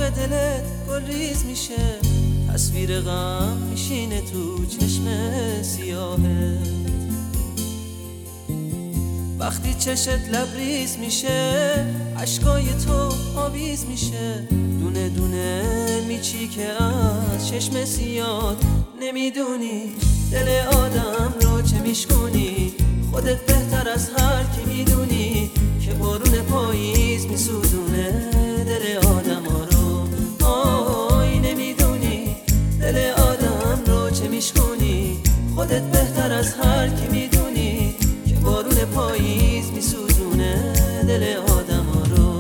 باغ دلت گل ریز میشه، تصویر غم میشینه تو چشم سیاهت. وقتی چشت لبریز میشه، اشکای تو آویز میشه، دونه دونه میچی که از چشم سیاد. نمیدونی دل آدم رو چه میشکنی، خودت بهتر از هر کی میدونی که بارون پاییز میسوزونه دل آدم ها رو. آی نمیدونی دل آدم رو چه میشکنی، خودت بهتر از هر کی میدونی که بارون پاییز میسوزونه دل آدم ها رو.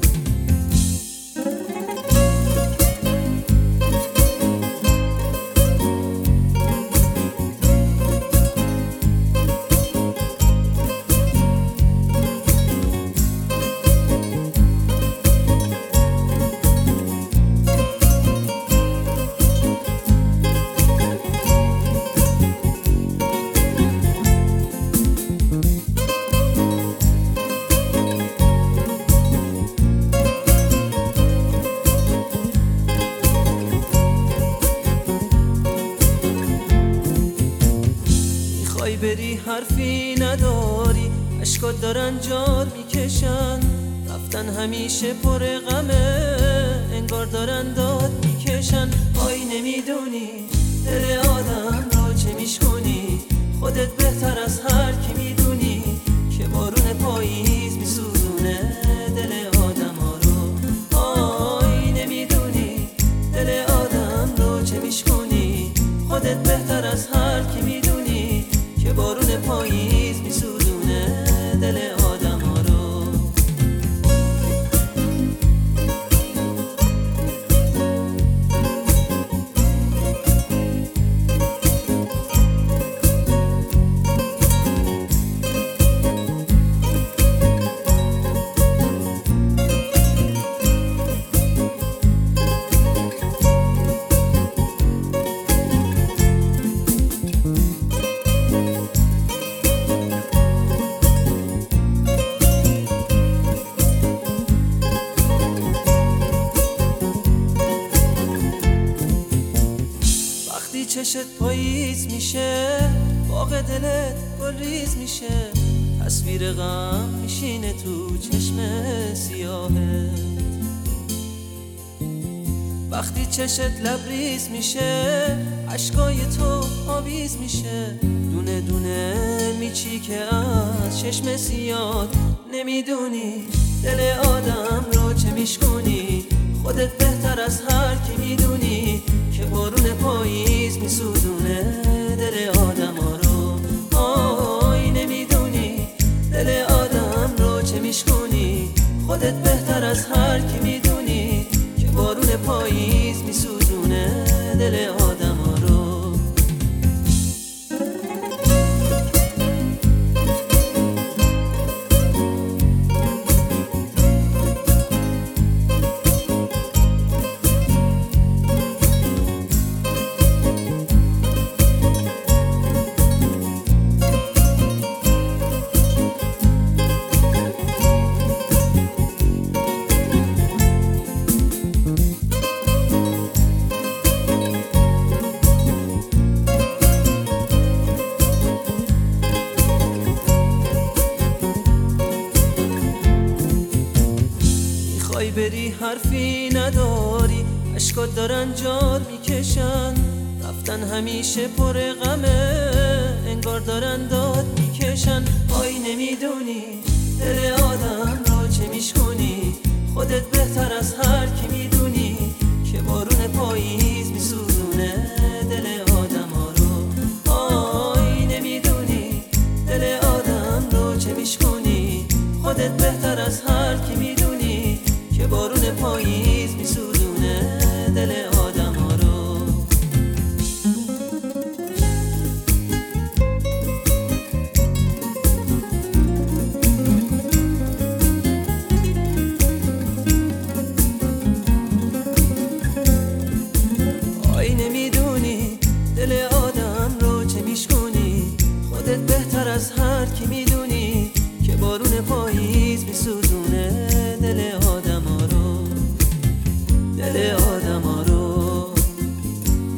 بری حرفی نداری، اشکات دارن جار میکشن، رفتن همیشه پر غمه، انگار دارن داد میکشن. آی نمیدونی دل آدم رو چه میشکنی، خودت بهتر از هر کی میدونی که بارون پاییز میسوزونه دل آدم ها رو. آی نمیدونی دل آدم رو چه میشکنی، خودت بهتر از هر کی میدونی که بارون پاییز میسوزونه دل آدم ها رو. چشت پاییز میشه، باغ دلت گل ریز میشه، تصویر غم میشینه تو چشم سیاهت. وقتی چشت لبریز میشه، اشکای تو آویز میشه، دونه دونه میچی که از چشم سیاد. نمیدونی دل آدم رو چه میشکنی، خودت بهتر از هر کی میدونی که بارون پاییز میسوزونه دل آدم ها رو. آی نمیدونی دل آدم رو چه میشکنی، خودت بهتر از هر کی میدونی که بارون پاییز میسوزونه دل آدم ها رو. بری حرفی نداری، اشکات دارن جار میکشن، رفتن همیشه پر غمه، انگار دارن داد میکشن. آی نمیدونی دل آدم رو چه میشکنی، خودت بهتر از هر کی میدونی که بارون پاییز میسوزونه دل آدم ها رو. آی نمیدونی دل آدم رو چه میشکنی، خودت بهتر از هر کی میدونی که بارون پاییز میسوزونه دل آدم ها رو.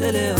دل